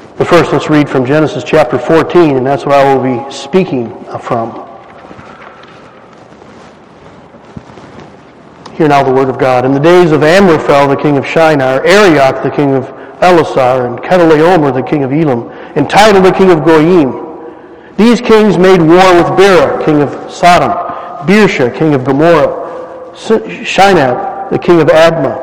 But first, let's read from Genesis chapter 14, and that's what I will be speaking from. Hear now the word of God. In the days of Amraphel, the king of Shinar, Arioch, the king of Elasar, and Chedorlaomer, the king of Elam, and Tidal, the king of Goyim. These kings made war with Bera, king of Sodom, Birsha, king of Gomorrah, Shinab, the king of Admah,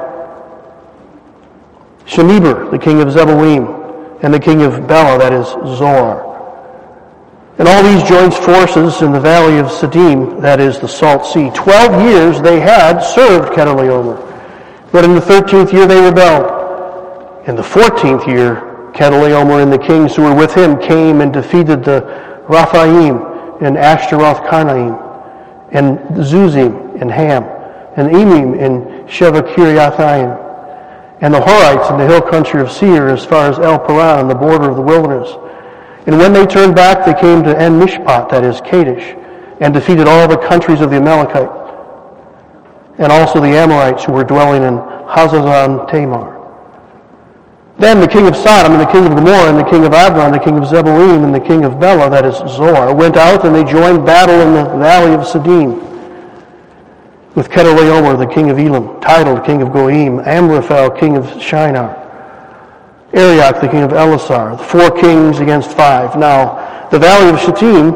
Shemeber, the king of Zeboim, and the king of Bela, that is Zoar. And all these joined forces in the valley of Siddim, that is the Salt Sea. 12 years they had served Chedorlaomer, but in the 13th year they rebelled. In the 14th year, Chedorlaomer and the kings who were with him came and defeated the Raphaim and Ashtaroth-Karnaim, and Zuzim and Ham, and Emim and Sheva-Kiriathaim, and the Horites in the hill country of Seir as far as El Paran on the border of the wilderness. And when they turned back, they came to En-Mishpat, that is Kadesh, and defeated all the countries of the Amalekite, and also the Amorites who were dwelling in Hazazon Tamar. Then the king of Sodom, and the king of Gomorrah, and the king of Admah, and the king of Zeboim, and the king of Bela, that is Zoar, went out, and they joined battle in the valley of Siddim with Chedorlaomer, the king of Elam, Tidal, king of Goyim, Amraphel, king of Shinar, Arioch, the king of Elasar, the 4 kings against 5. Now, the valley of Shittim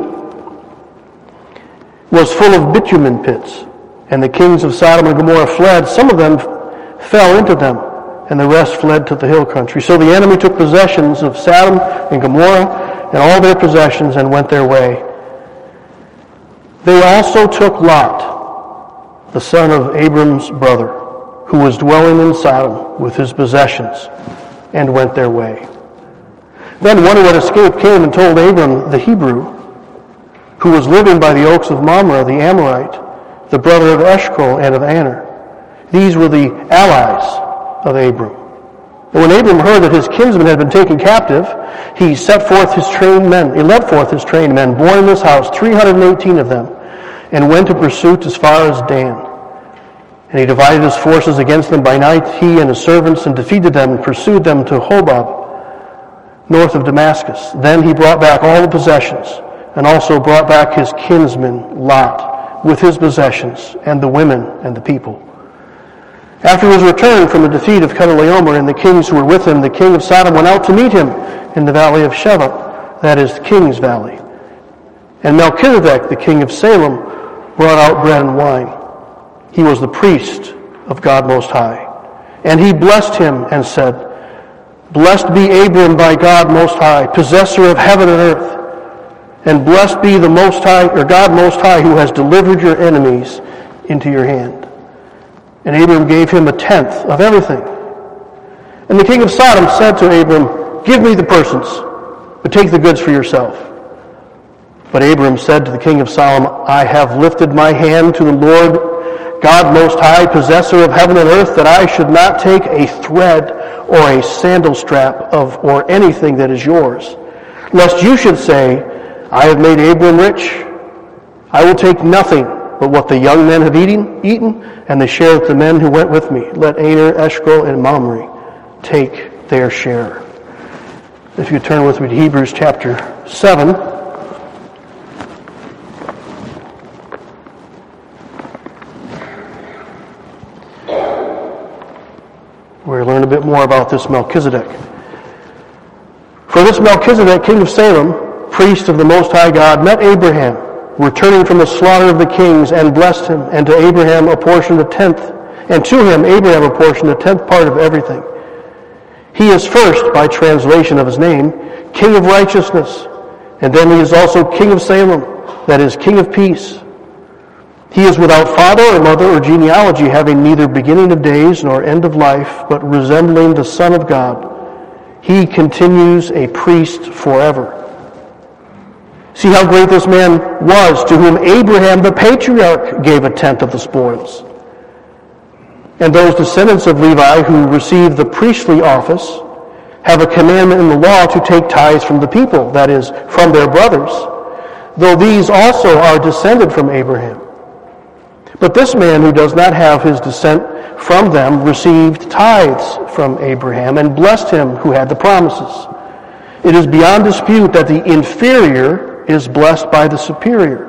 was full of bitumen pits, and the kings of Sodom and Gomorrah fled. Some of them fell into them, and the rest fled to the hill country. So the enemy took possessions of Sodom and Gomorrah and all their possessions and went their way. They also took Lot, the son of Abram's brother, who was dwelling in Sodom with his possessions, and went their way. Then one who had escaped came and told Abram the Hebrew, who was living by the oaks of Mamre, the Amorite, the brother of Eshcol and of Aner. These were the allies of Abram. And when Abram heard that his kinsman had been taken captive, he led forth his trained men, born in this house, 318 of them, and went in pursuit as far as Dan. And he divided his forces against them by night, he and his servants, and defeated them and pursued them to Hobab, north of Damascus. Then he brought back all the possessions, and also brought back his kinsman Lot with his possessions, and the women and the people. After his return from the defeat of Chedorlaomer and the kings who were with him, the king of Sodom went out to meet him in the valley of Sheva, that is the king's valley. And Melchizedek, the king of Salem, brought out bread and wine. He was the priest of God Most High. And he blessed him and said, Blessed be Abram by God Most High, possessor of heaven and earth. And blessed be the Most High, or God Most High, who has delivered your enemies into your hand. And Abram gave him 1/10 of everything. And the king of Sodom said to Abram, Give me the persons, but take the goods for yourself. But Abram said to the king of Sodom, I have lifted my hand to the Lord God Most High, possessor of heaven and earth, that I should not take a thread or a sandal strap or anything that is yours, lest you should say, I have made Abram rich. I will take nothing but what the young men have eaten, and the share of the men who went with me. Let Aner, Eshcol, and Mamre take their share. If you turn with me to Hebrews chapter 7. We'll learn a bit more about this Melchizedek. For this Melchizedek, king of Salem, priest of the Most High God, met Abraham, returning from the slaughter of the kings, and blessed him, and to Abraham apportioned 1/10, and to him Abraham apportioned 1/10 part of everything. He is first, by translation of his name, King of Righteousness, and then he is also King of Salem, that is, King of Peace. He is without father or mother or genealogy, having neither beginning of days nor end of life, but resembling the Son of God. He continues a priest forever. See how great this man was, to whom Abraham the patriarch gave 1/10 of the spoils. And those descendants of Levi who received the priestly office have a commandment in the law to take tithes from the people, that is, from their brothers, though these also are descended from Abraham. But this man who does not have his descent from them received tithes from Abraham and blessed him who had the promises. It is beyond dispute that the inferior is blessed by the superior.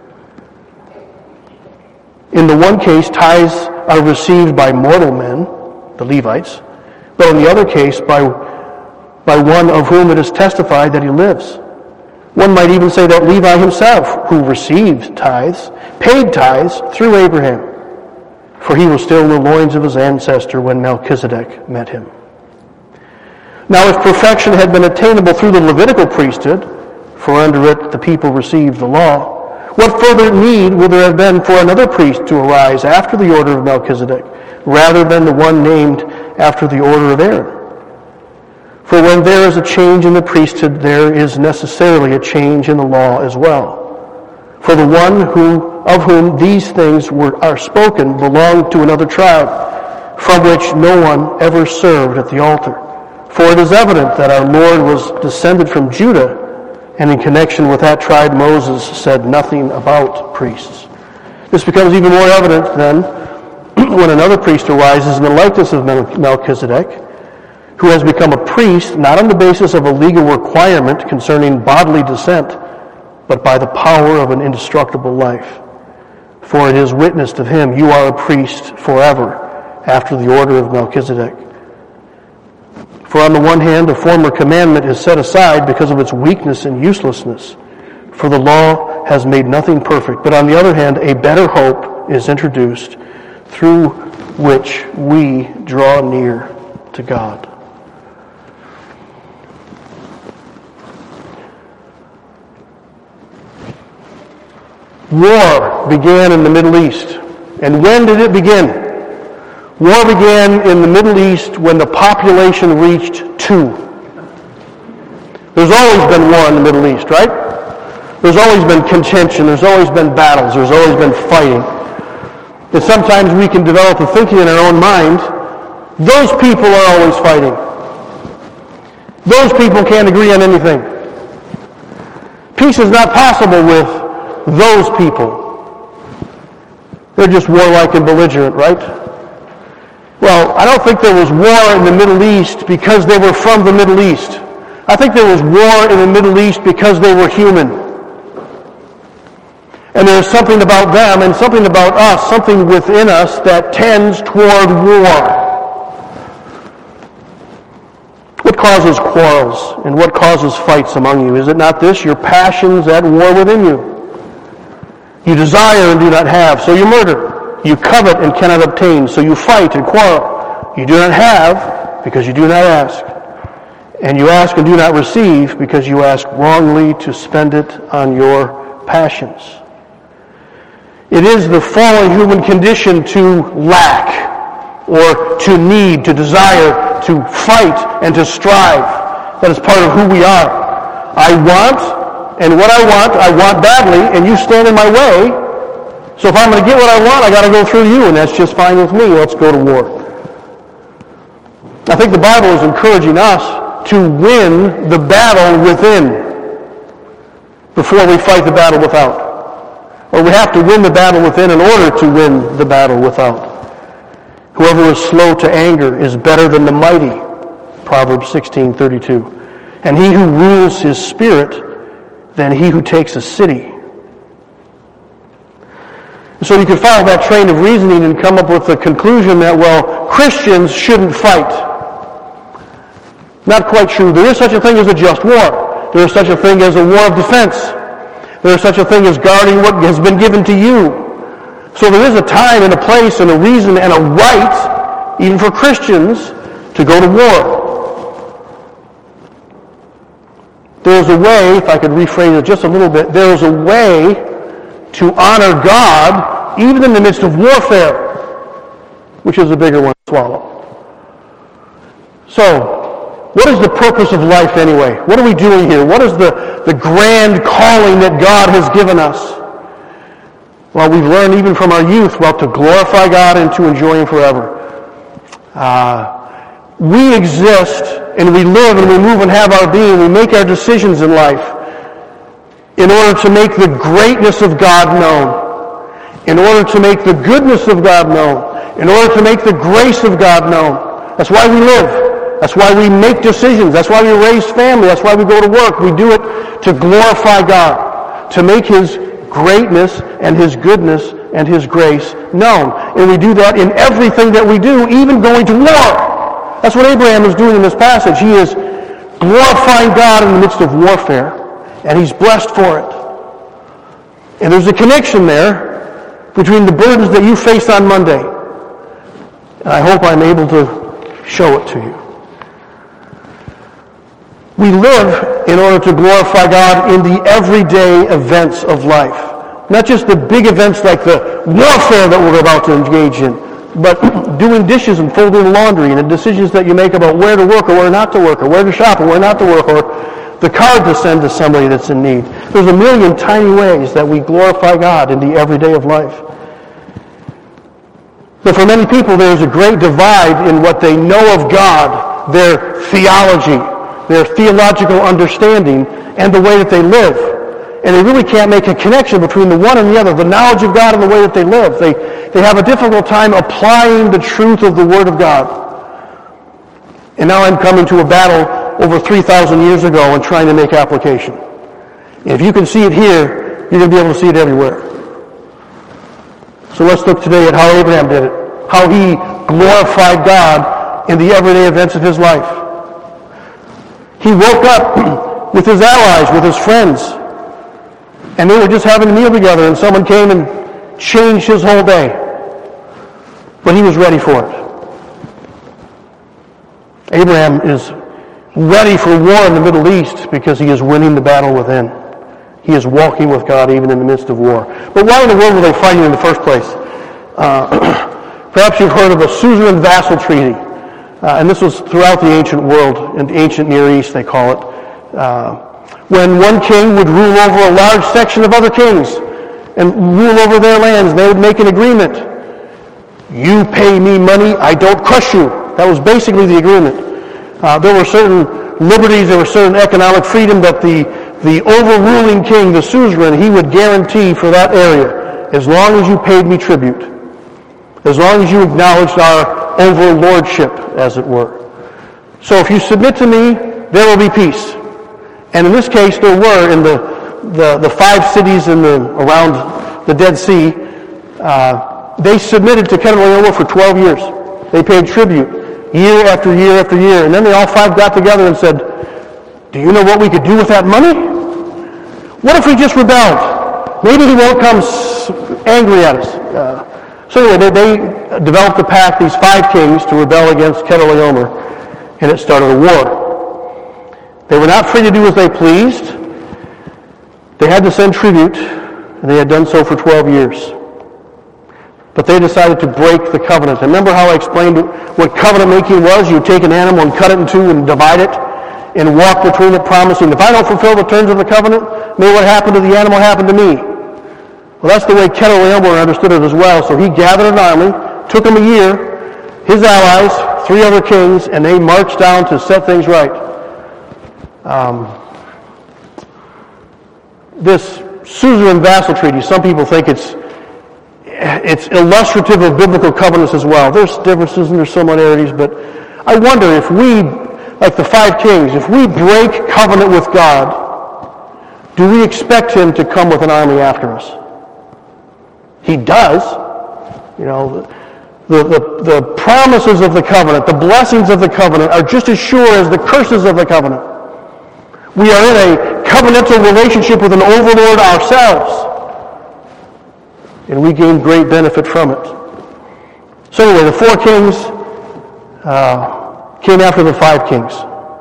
In the one case, tithes are received by mortal men, the Levites, but in the other case, by one of whom it is testified that he lives. One might even say that Levi himself, who received tithes, paid tithes through Abraham, for he was still in the loins of his ancestor when Melchizedek met him. Now, if perfection had been attainable through the Levitical priesthood, for under it the people received the law, what further need would there have been for another priest to arise after the order of Melchizedek, rather than the one named after the order of Aaron? For when there is a change in the priesthood, there is necessarily a change in the law as well. For the one of whom these things are spoken belonged to another tribe, from which no one ever served at the altar. For it is evident that our Lord was descended from Judah, and in connection with that tribe Moses said nothing about priests. This becomes even more evident then when another priest arises in the likeness of Melchizedek, who has become a priest not on the basis of a legal requirement concerning bodily descent, but by the power of an indestructible life. For it is witnessed of him, you are a priest forever, after the order of Melchizedek. For on the one hand, the former commandment is set aside because of its weakness and uselessness, for the law has made nothing perfect. But on the other hand, a better hope is introduced, through which we draw near to God. War began in the Middle East. And when did it begin? War began in the Middle East when the population reached 2. There's always been war in the Middle East, right? There's always been contention. There's always been battles. There's always been fighting. And sometimes we can develop a thinking in our own mind, those people are always fighting. Those people can't agree on anything. Peace is not possible with those people. They're just warlike and belligerent, right? Well, I don't think there was war in the Middle East because they were from the Middle East. I think there was war in the Middle East because they were human. And there's something about them and something about us, something within us that tends toward war. What causes quarrels and what causes fights among you? Is it not this? Your passions at war within you. You desire and do not have, so you murder. You covet and cannot obtain, so you fight and quarrel. You do not have, because you do not ask. And you ask and do not receive, because you ask wrongly to spend it on your passions. It is the fallen human condition to lack, or to need, to desire, to fight, and to strive. That is part of who we are. I want, and what I want badly, and you stand in my way. So if I'm going to get what I want, I got to go through you, and that's just fine with me. Let's go to war. I think the Bible is encouraging us to win the battle within before we fight the battle without. Or we have to win the battle within in order to win the battle without. Whoever is slow to anger is better than the mighty, Proverbs 16:32. And he who rules his spirit than he who takes a city. So you can follow that train of reasoning and come up with the conclusion that, well, Christians shouldn't fight. Not quite true. There is such a thing as a just war. There is such a thing as a war of defense. There is such a thing as guarding what has been given to you. So there is a time and a place and a reason and a right, even for Christians, to go to war. There is a way, if I could rephrase it just a little bit, there is a way to honor God even in the midst of warfare, which is a bigger one to swallow. So, what is the purpose of life anyway? What are we doing here? What is the grand calling that God has given us? Well, we've learned even from our youth, well, to glorify God and to enjoy Him forever. We exist and we live and we move and have our being. We make our decisions in life in order to make the greatness of God known, in order to make the goodness of God known, in order to make the grace of God known. That's why we live. That's why we make decisions. That's why we raise family. That's why we go to work. We do it to glorify God, to make His greatness and His goodness and His grace known. And we do that in everything that we do, even going to war. That's what Abraham is doing in this passage. He is glorifying God in the midst of warfare, and he's blessed for it. And there's a connection there between the burdens that you face on Monday. And I hope I'm able to show it to you. We live in order to glorify God in the everyday events of life. Not just the big events like the warfare that we're about to engage in, but doing dishes and folding laundry and the decisions that you make about where to work or where not to work or where to shop or where not to work or the card to send to somebody that's in need. There's a million tiny ways that we glorify God in the everyday of life. But for many people, there's a great divide in what they know of God, their theology, their theological understanding, and the way that they live. And they really can't make a connection between the one and the other, the knowledge of God and the way that they live. They have a difficult time applying the truth of the Word of God. And now I'm coming to a battle over 3,000 years ago and trying to make application. And if you can see it here, you're going to be able to see it everywhere. So let's look today at how Abraham did it, how he glorified God in the everyday events of his life. He woke up with his allies, with his friends, and they were just having a meal together, and someone came and changed his whole day. But he was ready for it. Abraham is ready for war in the Middle East because he is winning the battle within. He is walking with God even in the midst of war. But why in the world were they fighting in the first place? Perhaps you've heard of the Suzerain Vassal Treaty. And this was throughout the ancient world, in the ancient Near East they call it. When one king would rule over a large section of other kings and rule over their lands, they would make an agreement. You pay me money, I don't crush you. That was basically the agreement. There were certain liberties, there was certain economic freedom that the overruling king, the suzerain, he would guarantee for that area, as long as you paid me tribute, as long as you acknowledged our overlordship, as it were. So if you submit to me, there will be peace. And in this case, there were in the 5 cities around the Dead Sea. They submitted to Chedorlaomer for 12 years. They paid tribute year after year after year. And then they all 5 got together and said, do you know what we could do with that money? What if we just rebelled? Maybe he won't come angry at us. So anyway, they developed a pact, these 5 kings, to rebel against Chedorlaomer, and it started a war. They were not free to do as they pleased. They had to send tribute, and they had done so for 12 years. But they decided to break the covenant. Remember how I explained what covenant making was? You take an animal and cut it in 2 and divide it and walk between it, promising, if I don't fulfill the terms of the covenant, may what happened to the animal happen to me. Well, that's the way Chedorlaomer understood it as well. So he gathered an army, took him a year, his allies, 3 other kings, and they marched down to set things right. This Suzerain Vassal Treaty, some people think it's illustrative of biblical covenants as well. There's differences and there's similarities, but I wonder if we, like the 5 kings, if we break covenant with God, do we expect him to come with an army after us? He does. You know, the promises of the covenant, the blessings of the covenant are just as sure as the curses of the covenant. We are in a covenantal relationship with an overlord ourselves, and we gain great benefit from it. So anyway, the 4 kings came after the 5 kings.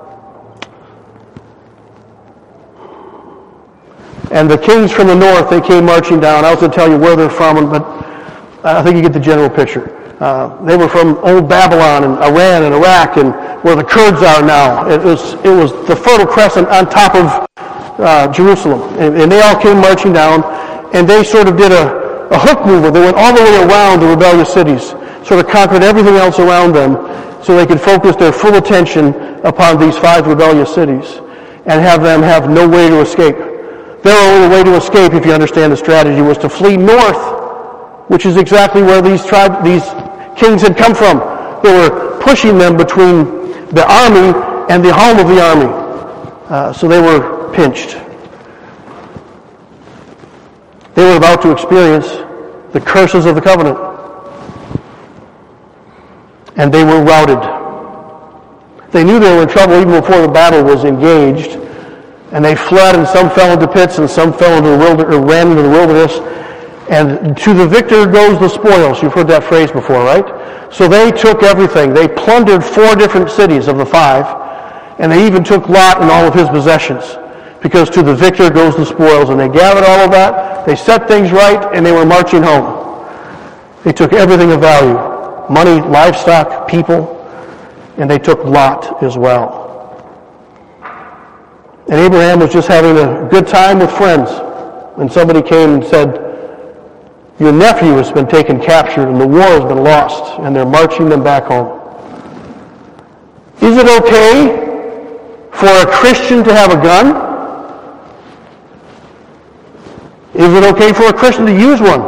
And the kings from the north, they came marching down. I was going to tell you where they're from, but I think you get the general picture. They were from old Babylon and Iran and Iraq and where the Kurds are now. It was the Fertile Crescent on top of Jerusalem. And they all came marching down, and they sort of did a hook mover. They went all the way around the rebellious cities, sort of conquered everything else around them so they could focus their full attention upon these 5 rebellious cities and have them have no way to escape. Their only way to escape, if you understand the strategy, was to flee north, which is exactly where these kings had come from. They were pushing them between the army and the home of the army. So they were pinched. They were about to experience the curses of the covenant. And they were routed. They knew they were in trouble even before the battle was engaged. And they fled, and some fell into pits, and some fell into the wilderness, or ran into the wilderness. And to the victor goes the spoils. You've heard that phrase before, right? So they took everything. They plundered 4 different cities of the 5, and they even took Lot and all of his possessions. Because to the victor goes the spoils. And they gathered all of that, they set things right, and they were marching home. They took everything of value. Money, livestock, people, and they took Lot as well. And Abraham was just having a good time with friends when somebody came and said, your nephew has been taken captured and the war has been lost, and they're marching them back home. Is it okay for a Christian to have a gun? Is it okay for a Christian to use one?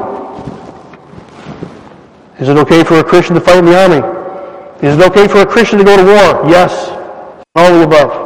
Is it okay for a Christian to fight in the army? Is it okay for a Christian to go to war? Yes. All of the above.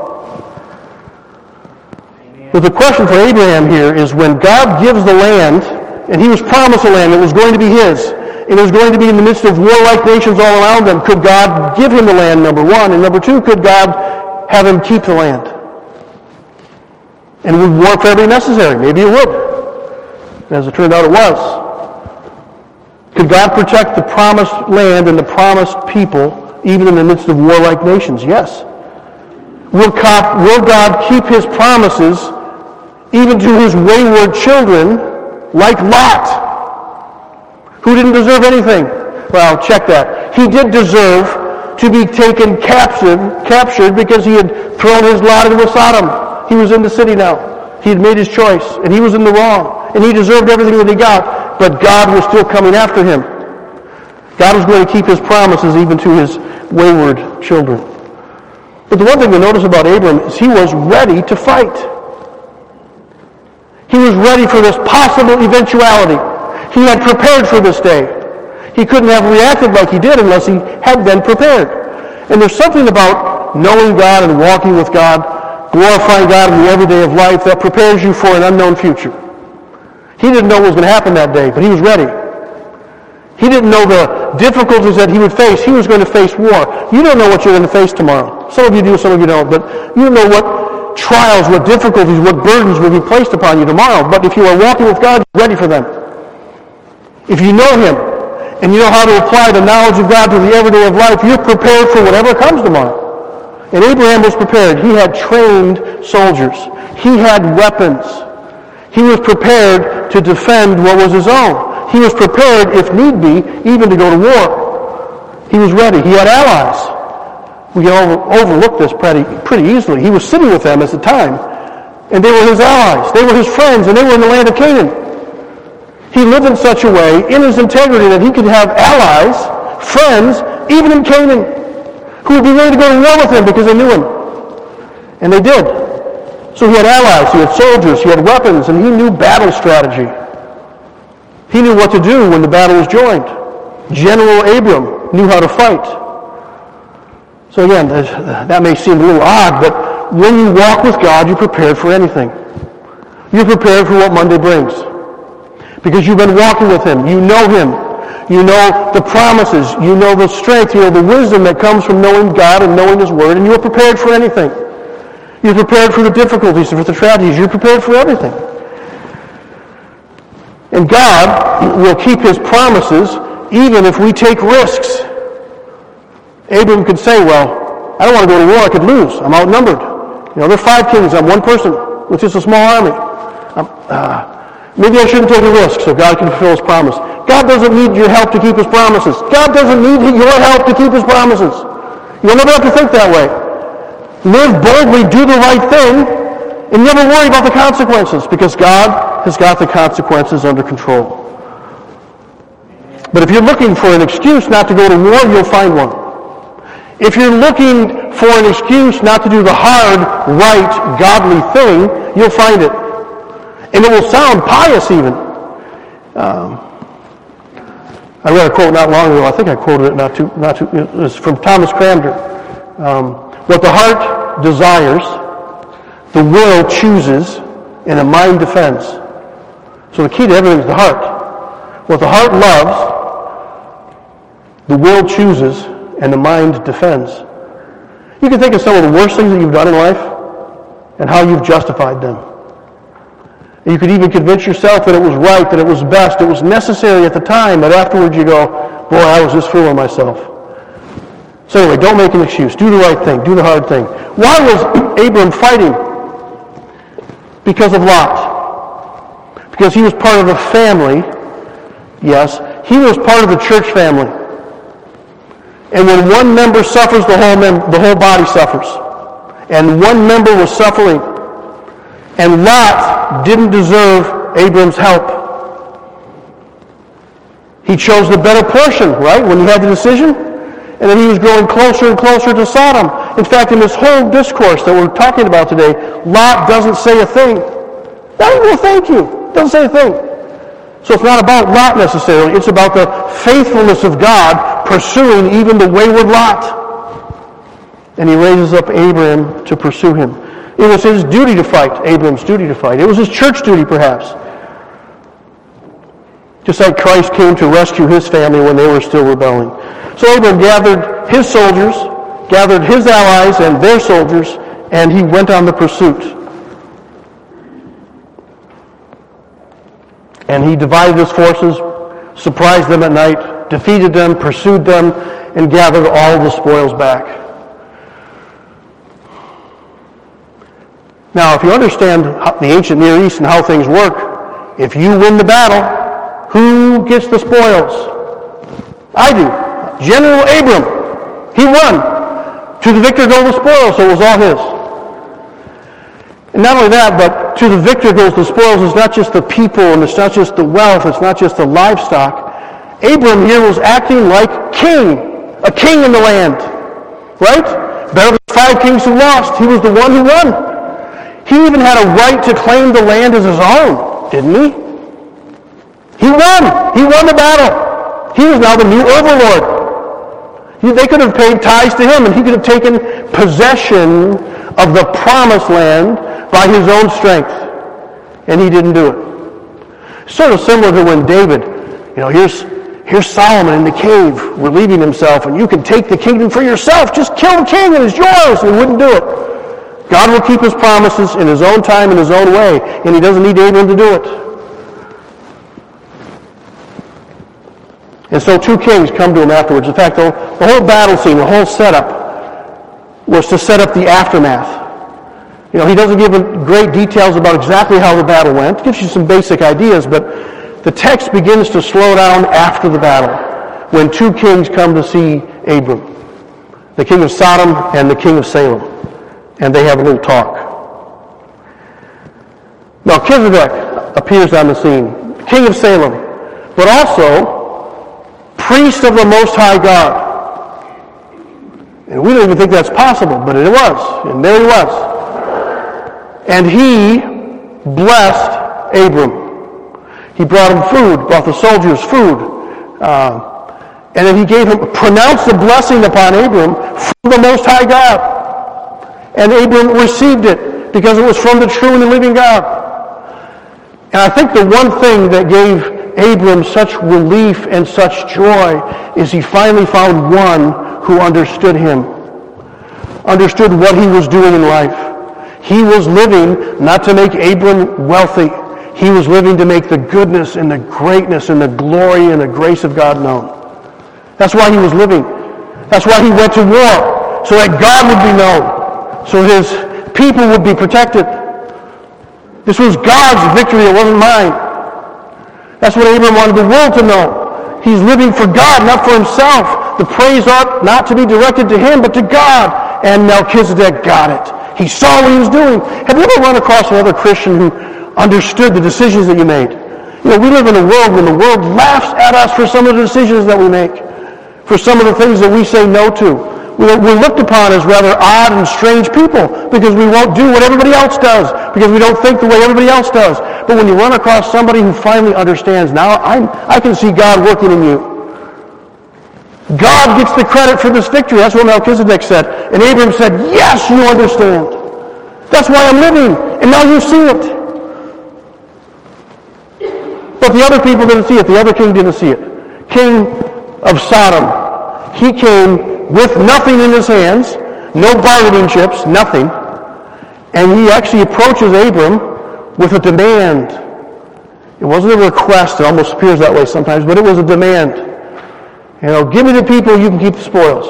But the question for Abraham here is, when God gives the land, and he was promised a land that was going to be his, and it was going to be in the midst of warlike nations all around them, could God give him the land, number one? And number two, could God have him keep the land? And would warfare be necessary? Maybe it would. As it turned out, it was. Could God protect the promised land and the promised people, even in the midst of warlike nations? Yes. Will God keep his promises even to his wayward children, like Lot, who didn't deserve anything? Well, check that. He did deserve to be taken captured because he had thrown his lot into Sodom. He was in the city now. He had made his choice, and he was in the wrong, and he deserved everything that he got, but God was still coming after him. God was going to keep his promises even to his wayward children. But the one thing to notice about Abram is he was ready to fight. He was ready for this possible eventuality. He had prepared for this day. He couldn't have reacted like he did unless he had been prepared. And there's something about knowing God and walking with God, glorifying God in the everyday of life, that prepares you for an unknown future. He didn't know what was going to happen that day, but he was ready. He didn't know the difficulties that he would face. He was going to face war. You don't know what you're going to face tomorrow. Some of you do, some of you don't. But you don't know what trials, what difficulties, what burdens will be placed upon you tomorrow. But if you are walking with God, you're ready for them. If you know him, and you know how to apply the knowledge of God to the everyday of life, you're prepared for whatever comes tomorrow. And Abraham was prepared. He had trained soldiers. He had weapons. He was prepared to defend what was his own. He was prepared, if need be, even to go to war. He was ready. He had allies. We can overlook this pretty easily. He was sitting with them at the time, and they were his allies. They were his friends, and they were in the land of Canaan. He lived in such a way, in his integrity, that he could have allies, friends, even in Canaan, who would be ready to go to war with him because they knew him. And they did. So he had allies, he had soldiers, he had weapons, and he knew battle strategy. He knew what to do when the battle was joined. General Abram knew how to fight. So again, that may seem a little odd, but when you walk with God, you're prepared for anything. You're prepared for what Monday brings. Because you've been walking with him. You know him. You know the promises. You know the strength. You know the wisdom that comes from knowing God and knowing his word, and you're prepared for anything. You're prepared for the difficulties, for the tragedies. You're prepared for everything. And God will keep his promises even if we take risks. Abram could say, well, I don't want to go to war. I could lose. I'm outnumbered. There are 5 kings. I'm one person with just a small army. Maybe I shouldn't take a risk so God can fulfill his promise. God doesn't need your help to keep his promises. God doesn't need your help to keep his promises. You'll never have to think that way. Live boldly, do the right thing, and never worry about the consequences, because God has got the consequences under control. But if you're looking for an excuse not to go to war, you'll find one. If you're looking for an excuse not to do the hard, right, godly thing, you'll find it. And it will sound pious even. I read a quote not long ago. I think I quoted it it was from Thomas Cranmer. What the heart desires, the will chooses, and the mind defends. So the key to everything is the heart. What the heart loves, the will chooses, and the mind defends. You can think of some of the worst things that you've done in life and how you've justified them. You could even convince yourself that it was right, that it was best, it was necessary at the time, but afterwards you go, boy, I was just fooling myself. So anyway, don't make an excuse. Do the right thing. Do the hard thing. Why was Abram fighting? Because of Lot. Because he was part of the family. Yes, he was part of the church family. And when one member suffers, the whole body suffers. And one member was suffering. And Lot didn't deserve Abram's help. He chose the better portion, right, when he had the decision? And then he was growing closer and closer to Sodom. In fact, in this whole discourse that we're talking about today, Lot doesn't say a thing. Well, thank you. Doesn't say a thing. So it's not about Lot necessarily. It's about the faithfulness of God pursuing even the wayward Lot. And he raises up Abram to pursue him. It was his duty to fight, Abram's duty to fight. It was his church duty, perhaps. Just like Christ came to rescue his family when they were still rebelling. So Abram gathered his soldiers, gathered his allies and their soldiers, and he went on the pursuit. And he divided his forces, surprised them at night, defeated them, pursued them, and gathered all the spoils back. Now, if you understand the ancient Near East and how things work, if you win the battle, who gets the spoils? I do. General Abram. He won. To the victor go the spoils, so it was all his. And not only that, but to the victor goes the spoils. It's not just the people, and it's not just the wealth, it's not just the livestock. Abram here was acting like king, a king in the land. Right? Better than 5 kings who lost. He was the one who won. He even had a right to claim the land as his own, didn't he? He won. He won the battle. He was now the new overlord. They could have paid tithes to him, and he could have taken possession of the promised land by his own strength. And he didn't do it. Sort of similar to when David, here's Solomon in the cave relieving himself, and you can take the kingdom for yourself. Just kill the king and it's yours. And he wouldn't do it. God will keep his promises in his own time, in his own way, and he doesn't need Abram to do it. And so 2 kings come to him afterwards. In fact, the whole battle scene, the whole setup, was to set up the aftermath. He doesn't give great details about exactly how the battle went. It gives you some basic ideas, but the text begins to slow down after the battle, when 2 kings come to see Abram, the king of Sodom and the king of Salem. And they have a little talk. Melchizedek appears on the scene, king of Salem, but also priest of the Most High God. And we don't even think that's possible, but it was. And there he was. And he blessed Abram. He brought him food, brought the soldiers food. And then he pronounced the blessing upon Abram from the Most High God. And Abram received it because it was from the true and the living God. And I think the one thing that gave Abram such relief and such joy is he finally found one who understood him, understood what he was doing in life. He was living not to make Abram wealthy. He was living to make the goodness and the greatness and the glory and the grace of God known. That's why he was living. That's why he went to war, so that God would be known. So his people would be protected. This was God's victory, it wasn't mine. That's what Abram wanted the world to know. He's living for God, not for himself. The praise ought not to be directed to him, but to God. And Melchizedek got it. He saw what he was doing. Have you ever run across another Christian who understood the decisions that you made? We live in a world when the world laughs at us for some of the decisions that we make, for some of the things that we say no to. We're looked upon as rather odd and strange people because we won't do what everybody else does, because we don't think the way everybody else does. But when you run across somebody who finally understands, now I can see God working in you. God gets the credit for this victory. That's what Melchizedek said. And Abraham said, yes, you understand. That's why I'm living. And now you see it. But the other people didn't see it. The other king didn't see it. King of Sodom. He came with nothing in his hands, no bargaining chips, nothing. And he actually approaches Abram with a demand. It wasn't a request. It almost appears that way sometimes, but it was a demand. You know, give me the people, you can keep the spoils.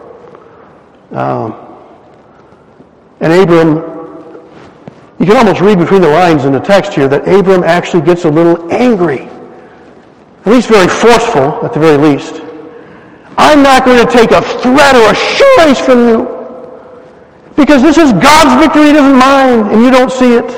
And Abram, you can almost read between the lines in the text here that Abram actually gets a little angry. At least very forceful, at the very least. I'm not going to take a threat or a shoelace from you. Because this is God's victory, it isn't mine, and you don't see it.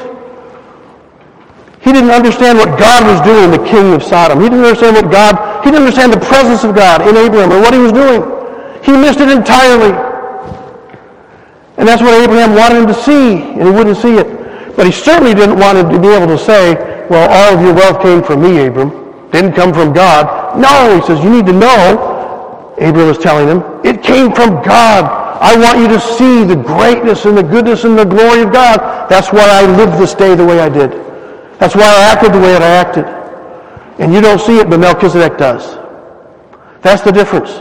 He didn't understand what God was doing, the king of Sodom. He didn't understand he didn't understand the presence of God in Abraham or what he was doing. He missed it entirely. And that's what Abraham wanted him to see, and he wouldn't see it. But he certainly didn't want him to be able to say, well, all of your wealth came from me, Abram. Didn't come from God. No, he says, you need to know, Abraham was telling him, it came from God. I want you to see the greatness and the goodness and the glory of God. That's why I lived this day the way I did. That's why I acted the way that I acted. And you don't see it, but Melchizedek does. That's the difference.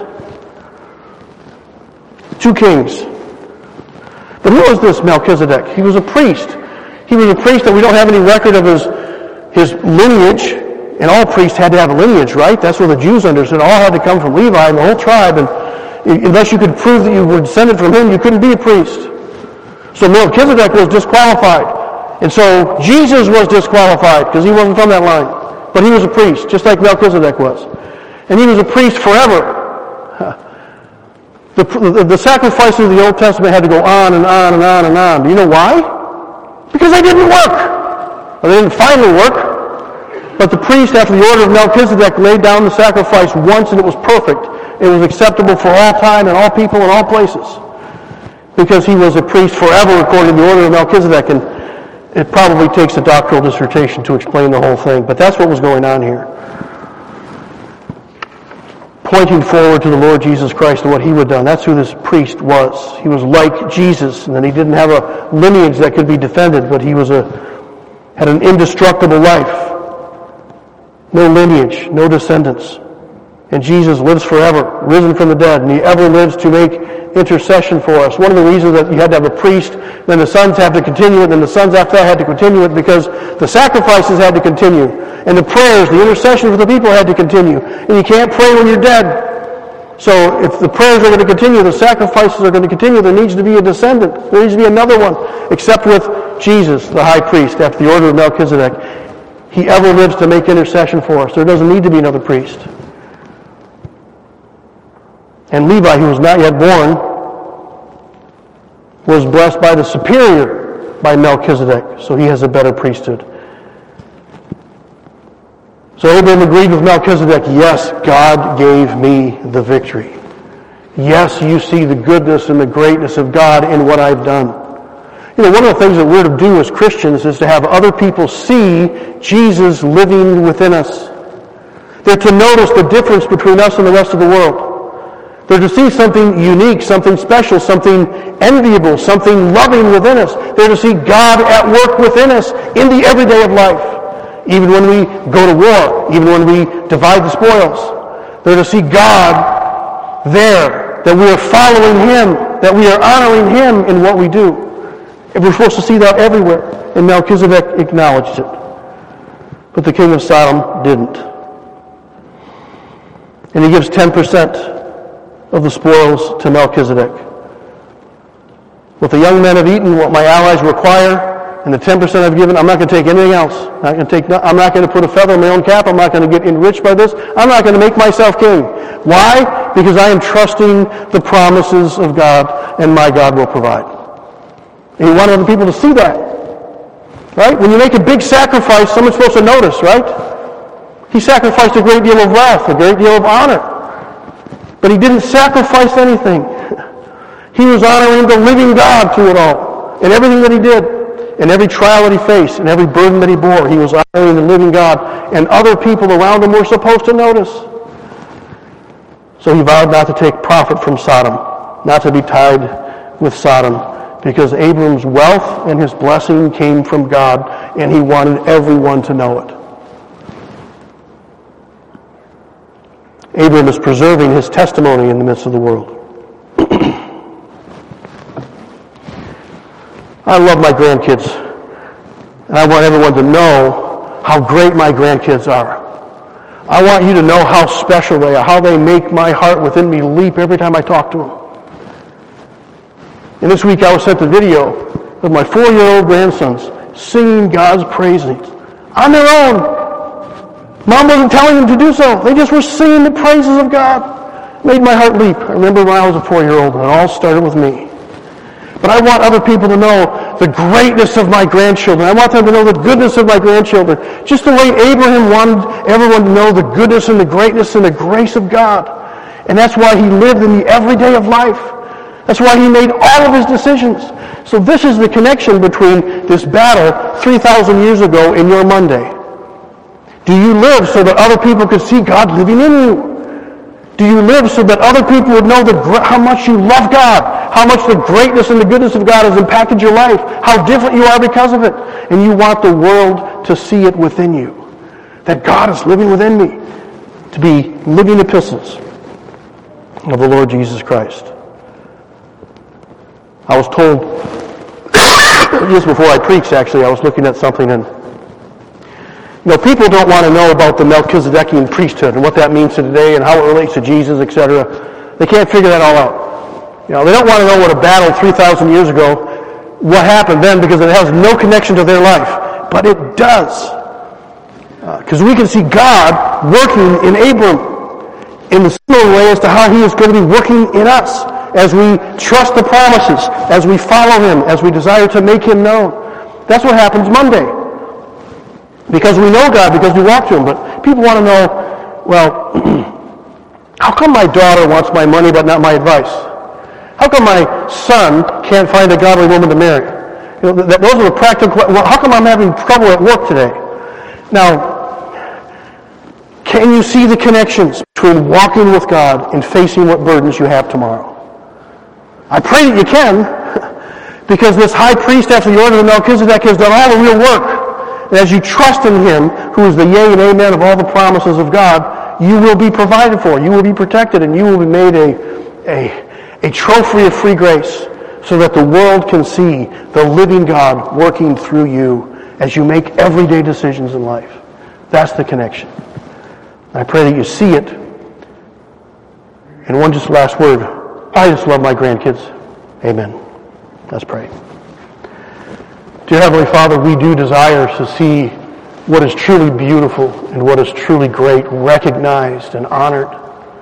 Two kings. But who was this Melchizedek? He was a priest. He was a priest that we don't have any record of his lineage. And all priests had to have a lineage, right? That's what the Jews understood. All had to come from Levi and the whole tribe. And unless you could prove that you were descended from him, you couldn't be a priest. So Melchizedek was disqualified. And so Jesus was disqualified because he wasn't from that line. But he was a priest, just like Melchizedek was. And he was a priest forever. The sacrifices of the Old Testament had to go on and on and on and on. Do you know why? Because they didn't work. Or they didn't finally work. But the priest, after the order of Melchizedek, laid down the sacrifice once and it was perfect. It was acceptable for all time and all people and all places. Because he was a priest forever according to the order of Melchizedek. And it probably takes a doctoral dissertation to explain the whole thing. But that's what was going on here. Pointing forward to the Lord Jesus Christ and what he would have done. That's who this priest was. He was like Jesus. And then he didn't have a lineage that could be defended. But he had an indestructible life. No lineage, no descendants. And Jesus lives forever, risen from the dead, and he ever lives to make intercession for us. One of the reasons that you had to have a priest, then the sons have to continue it, and the sons after that had to continue it because the sacrifices had to continue. And the prayers, the intercession for the people had to continue. And you can't pray when you're dead. So if the prayers are going to continue, the sacrifices are going to continue, there needs to be a descendant. There needs to be another one, except with Jesus, the high priest, after the order of Melchizedek. He ever lives to make intercession for us. There doesn't need to be another priest. And Levi, who was not yet born, was blessed by the superior, by Melchizedek. So he has a better priesthood. So Abraham agreed with Melchizedek. Yes, God gave me the victory. Yes, you see the goodness and the greatness of God in what I've done. You know, one of the things that we're to do as Christians is to have other people see Jesus living within us. They're to notice the difference between us and the rest of the world. They're to see something unique, something special, something enviable, something loving within us. They're to see God at work within us in the everyday of life. Even when we go to war, even when we divide the spoils. They're to see God there, that we are following him, that we are honoring him in what we do. And we're supposed to see that everywhere. And Melchizedek acknowledged it. But the king of Sodom didn't. And he gives 10% of the spoils to Melchizedek. What the young men have eaten, what my allies require, and the 10% I've given, I'm not going to take anything else. I'm not going to put a feather in my own cap. I'm not going to get enriched by this. I'm not going to make myself king. Why? Because I am trusting the promises of God, and my God will provide. And he wanted other people to see that. Right? When you make a big sacrifice, someone's supposed to notice, right? He sacrificed a great deal of wealth, a great deal of honor. But he didn't sacrifice anything. He was honoring the living God through it all. And everything that he did, and every trial that he faced, and every burden that he bore, he was honoring the living God. And other people around him were supposed to notice. So he vowed not to take profit from Sodom, not to be tied with Sodom, because Abram's wealth and his blessing came from God, and he wanted everyone to know it. Abram is preserving his testimony in the midst of the world. I love my grandkids, and I want everyone to know how great my grandkids are. I want you to know how special they are, how they make my heart within me leap every time I talk to them. And this week I was sent a video of my 4-year-old grandsons singing God's praises on their own. Mom wasn't telling them to do so. They just were singing the praises of God. It made my heart leap. I remember when I was a 4-year-old, and it all started with me. But I want other people to know the greatness of my grandchildren. I want them to know the goodness of my grandchildren. Just the way Abraham wanted everyone to know the goodness and the greatness and the grace of God. And that's why he lived in the everyday of life. That's why he made all of his decisions. So this is the connection between this battle 3,000 years ago and your Monday. Do you live so that other people could see God living in you? Do you live so that other people would know how much you love God, how much the greatness and the goodness of God has impacted your life, how different you are because of it, and you want the world to see it within you, that God is living within me, to be living epistles of the Lord Jesus Christ. I was told, just before I preached actually, I was looking at something, and people don't want to know about the Melchizedekian priesthood and what that means to today and how it relates to Jesus, etc. They can't figure that all out. They don't want to know what a battle 3,000 years ago, what happened then, because it has no connection to their life. But it does. Because we can see God working in Abram in the similar way as to how he is going to be working in us as we trust the promises, as we follow him, as we desire to make him known. That's what happens Monday. Because we know God, because we walk to him. But people want to know, well, how come my daughter wants my money but not my advice? How come my son can't find a godly woman to marry? Those are the practical questions. Well, how come I'm having trouble at work today? Now, can you see the connections between walking with God and facing what burdens you have tomorrow? I pray that you can, because this high priest after the order of Melchizedek has done all the real work. And as you trust in him, who is the yea and amen of all the promises of God, you will be provided for, you will be protected, and you will be made a trophy of free grace so that the world can see the living God working through you as you make everyday decisions in life. That's the connection. I pray that you see it. And one just last word. I just love my grandkids. Amen. Let's pray. Dear Heavenly Father, we do desire to see what is truly beautiful and what is truly great recognized and honored.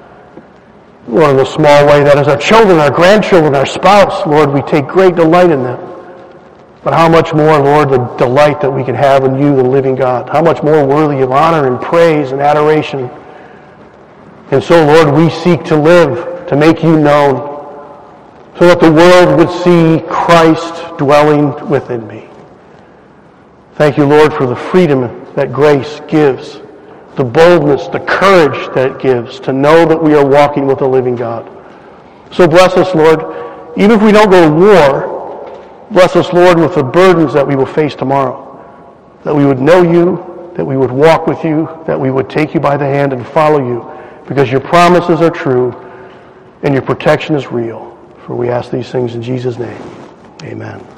Lord, in a small way, that is our children, our grandchildren, our spouse. Lord, we take great delight in them. But how much more, Lord, the delight that we can have in you, the living God. How much more worthy of honor and praise and adoration. And so, Lord, we seek to live to make you known so that the world would see Christ dwelling within me. Thank you, Lord, for the freedom that grace gives, the boldness, the courage that it gives to know that we are walking with a living God. So bless us, Lord. Even if we don't go to war, bless us, Lord, with the burdens that we will face tomorrow. That we would know you, that we would walk with you, that we would take you by the hand and follow you, because your promises are true and your protection is real. For we ask these things in Jesus' name. Amen.